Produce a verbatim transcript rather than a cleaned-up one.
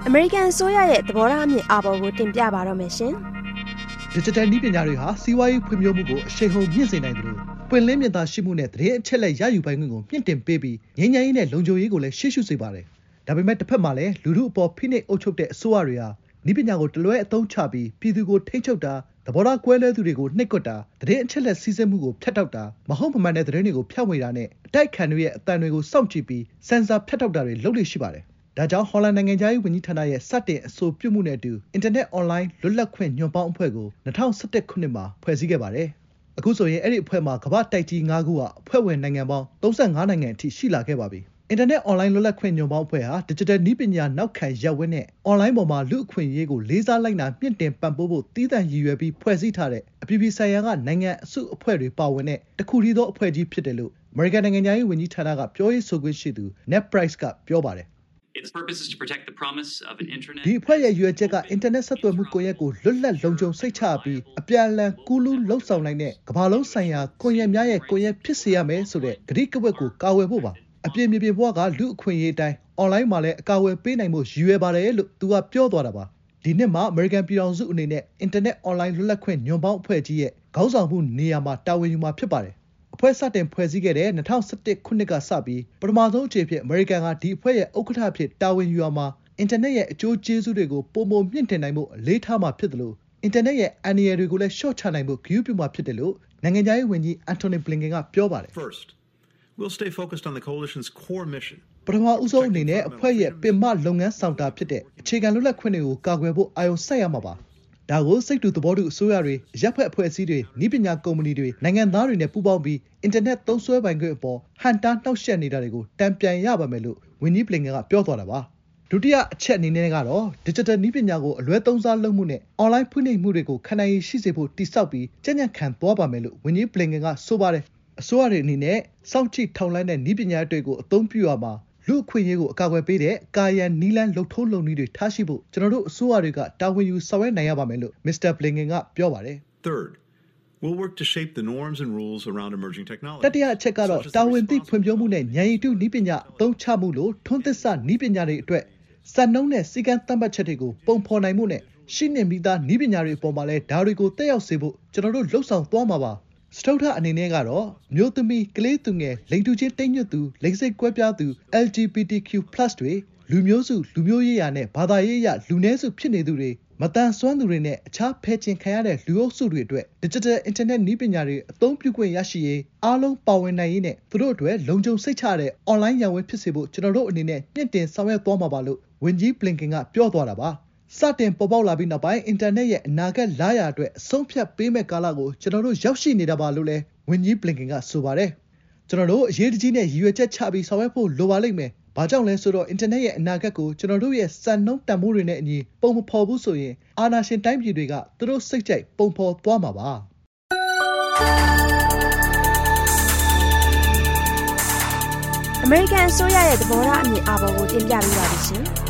American ဆိုရရဲ့သဘောထားအမြင်အာဘော်ကိုတင်ပြပါတော့မယ်ရှင်။ Digital နည်းပညာတွေဟာစီးပွားရေးဖွံ့ဖြိုးမှုကိုအရှိန်ဟုန်မြင့်စေနိုင်တယ်လို့ပွင့်လင်းမြင်သာရှိမှုနဲ့သတင်းအချက်အလက်ရယူပိုင်ခွင့်ကိုမြင့်တင်ပေးပြီးငြိမ်းချမ်းရေးနဲ့လုံခြုံရေးကိုလည်းရှေ့ရှုစေပါတယ်။ဒါပေမဲ့တစ်ဖက်မှာလည်းလူထုအပေါ်ဖိနှိပ်အုပ်ချုပ်တဲ့အစိုးရတွေဟာနည်းပညာကိုတလွဲအသုံးချပြီးပြည်သူကိုထိန်းချုပ်တာသဘောထားကွဲလွဲသူတွေကိုနှိပ်ကွပ်တာသတင်းအချက်အလက်စီးဆင်းမှုကိုဖျက်တောက်တာမဟုတ်မမှန်တဲ့သတင်းတွေကိုဖျက်ဝေတာနဲ့အတိုက်ခံတွေရဲ့အတန်တွေကိုစောင့်ကြည့်ပြီးစင်ဆာဖျက်တောက်တာတွေလုပ်လို့ရှိပါတယ်။ဒါကြောင့်ဟော်လန်နိုင်ငံသားရေးဝန်ကြီးဌာနရဲ့စတင်အဆိုပြုမှုနဲ့အတူအင်တာနက်အွန်လိုင်းလွတ်လပ်ခွင့်ညွှန်ပေါင်းအဖွဲ့ကို၂၀၁၁ခုနှစ်မှာဖွဲ့စည်းခဲ့ပါတယ်။အခုဆိုရင်အဲ့ဒီအဖွဲ့မှာကမ္ဘာတိုက်ကြီး၅ခုကအဖွဲ့ဝင်နိုင်ငံပေါင်း၃၅နိုင်ငံအထိရှိလာခဲ့ပါပြီ။အင်တာနက်အွန်လိုင်းလွတ်လပ်ခွင့်ညွှန်ပေါင်းအဖွဲ့ဟာ Digital နည်းပညာနောက်ခံရပ်ဝန်းနဲ့အွန်လိုင်းပေါ်မှာလူ့အခွင့်အရေးကိုလေးစားလိုက်နာမြင့်တင်ပံ့ပိုးဖို့တည်တံ့ရည်ရွယ်ပြီးဖွဲ့စည်းထားတဲ့အပြည်ပြည်ဆိုင်ရာကနိုင်ငံအစုအဖွဲ့တွေပါဝင်တဲ့တခုတည်းသောအဖွဲ့ကြီးဖြစ်တယ်လို့ American နိုင်ငံသားရေးဝန်ကြီးဌာနကပြောရေးဆိုခွင့်ရှိသူ Ned Price ကပြောပါတယ်။ Its purpose is to protect the promise of an internet ဒီအဖွဲ့ရဲ့ရွေးချယ်ကအင်တာနက်ဆက်သွယ်မှုကွန်ရက်ကိုလွတ်လပ်လုံခြုံစိတ်ချပြီးအပြန်အလှန်ကူးလူးလှုပ်ဆောင်နိုင်တဲ့ကမ္ဘာလုံးဆိုင်ရာကွန်ရက်များရဲ့ကွန်ရက်ဖြစ်စေရမယ်ဆိုတဲ့ကတိကဝတ်ကိုကာဝယ်ဖို့ပါအပြည့်မြေပြင်ဘဝကလူအခွင့်အရေးအတိုင်းအွန်လိုင်းမှာလည်းအကာအကွယ်ပေးနိုင်မှုရည်ရွယ်ပါတယ်လို့သူကပြောသွားတာပါဒီနှစ်မှာ American ပြည်ထောင်စုအနေနဲ့အင်တာနက်အွန်လိုင်းလွတ်လပ်ခွင့်ညွှန်ပေါင်းအဖွဲ့ကြီးရဲ့ခေါင်းဆောင်မှုနေရာမှာတာဝန်ယူမှာဖြစ်ပါတယ်အဖွဲ့စတင်ဖွဲ့စည်းခဲ့တဲ့၂၀၁၁ခုနှစ်ကစပြီးပထမဆုံးအကြိမ်ဖြစ်အမေရိကန်ကဒီအဖွဲ့ရဲ့ဥက္ကဋ္ဌဖြစ်တာဝန်ယူရမှာအင်တာနက်ရဲ့အကျိုးကျေးဇူးတွေကိုပုံပုံမြင့်တင်နိုင်မှုအလေးထားမှာဖြစ်တယ်လို့အင်တာနက်ရဲ့အန္တရာယ်တွေကိုလည်းရှော့ချနိုင်မှုဂရုပြုမှာဖြစ်တယ်လို့နိုင်ငံခြားရေးဝန်ကြီးအန်တိုနီဘလင်ကန်ကပြောပါတယ် First, we'll stay focused on the coalition's core mission. ပထမဦးဆုံးအနေနဲ့အဖွဲ့ရဲ့ပင်မလုပ်ငန်းဆောင်တာဖြစ်တဲ့အခြေခံလွတ်လပ်ခွင့်တွေကိုကာကွယ်ဖို့အာရုံစိုက်ရမှာပါဒါကိုစိတ်တူသဘောတူအစိုးရတွေရပ်ဖက်အဖွဲ့အစည်းတွေနည်းပညာကုမ္ပဏီတွေနိုင်ငံသားတွေနဲ့ပူးပေါင်းပြီးအင်တာနက်သုံးစွဲပိုင်ခွင့်အပေါ်ဟန်တားနှောက်ယှက်နေတာတွေကိုတံပြန်ရပါမယ်လို့ဝန်ကြီးဘလင်ကန်ကပြောသွားတာပါဒုတိယအချက်အနေနဲ့ကတော့ Digital နည်းပညာကိုအလွဲသုံးစားလုပ်မှုနဲ့ online ဖွင့်နှိပ်မှုတွေကိုခံနိုင်ရည်ရှိစေဖို့တည်ဆောက်ပြီးကြံ့ကြံ့ခံသွားပါမယ်လို့ဝန်ကြီးဘလင်ကန်ကဆိုပါတယ်အစိုးရတွေအနေနဲ့စောင့်ကြည့်ထောက်လှမ်းတဲ့နည်းပညာတွေကိုအသုံးပြုရမှာလူအခွင့်အရေးကိုအကာအကွယ်ပေးတဲ့ကာယံနီလန်းလှုပ်ထိုးလုံနည်းတွေထားရှိဖို့ကျွန်တော်တို့အစိုးရတွေကတာဝန်ယူဆောင်ရွက်နိုင်ရပါမယ်လို့ Mister Blinken ကပြောပါတယ် Third, we'll work to shape the norms and rules around emerging technology. တတိယအချက်ကတော့တာဝန်သိဖွံ့ဖြိုးမှုနဲ့ဉာဏ်ရည်တုနည်းပညာအသုံးချမှုလို့ထွန်းသစ်စနည်းပညာတွေအတွက်စံနှုန်းနဲ့စီကံသတ်မှတ်ချက်တွေကိုပုံဖော်နိုင်မှုနဲ့ရှိနေမိသားနည်းပညာတွေအပေါ်မှာလည်းဓာတ်တွေကိုတက်ရောက်စေဖို့ကျွန်တော်တို့လှုပ်ဆောင်သွားမှာပါစတုထအနေနဲ့ကတော့မျိုးသမီးကလေးသူငယ်လိင်တူချင်းတိမ်ညွတ်သူလိင်စိတ်ကွဲပြားသူ L G B T Q plus တွေလူမျိုးစုလူမျိုးရေးရာနဲ့ဘာသာရေးရလူနည်းစုဖြစ်နေသူတွေမတန်ဆွမ်းသူတွေနဲ့အခြားဖယ်ကျင်ခံရတဲ့လူအုပ်စုတွေအတွက် Digital Internet နည်းပညာတွေအသုံးပြုခွင့်ရရှိရေးအားလုံးပါဝင်နိုင်ရေးနဲ့သူတို့အတွက်လုံခြုံစိတ်ချတဲ့ online ရန်ဝယ်ဖြစ်စေဖို့ကျွန်တော်တို့အနေနဲ့မြင့်တင်ဆောင်ရွက်သွားမှာပါလို့ဝန်ကြီးဘလင်ကန်ကပြောသွားတာပါစတင်ပေါ်ပေါက်လာပြီးနောက်ပိုင်းအင်တာနက်ရဲ့အနာဂတ်လာရအတွက်အဆုံးဖြတ်ပေးမဲ့ကာလကိုကျွန်တော်တို့ရောက်ရှိနေတာပါလို့လည်းဝန်ကြီးဘလင်ကန်ကဆိုပါတယ်ကျွန်တော်တို့အရေးတကြီးနဲ့ရည်ရွယ်ချက်ချပြီးဆောင်ရွက်ဖို့လိုပါလိမ့်မယ်ဘာကြောင့်လဲဆိုတော့အင်တာနက်ရဲ့အနာဂတ်ကိုကျွန်တော်တို့ရဲ့စံနှုန်းတန်ဖိုးတွေနဲ့အညီပုံမဖော်ဘူးဆိုရင်အာဏာရှင်တိုင်းပြည်တွေကသူတို့စိတ်ကြိုက်ပုံဖော်သွားမှာပါအမေရိကန်အစိုးရရဲ့သဘောထားအမြင်အာဘော်ကိုတင်ပြပေးပါလိမ့်ရှင်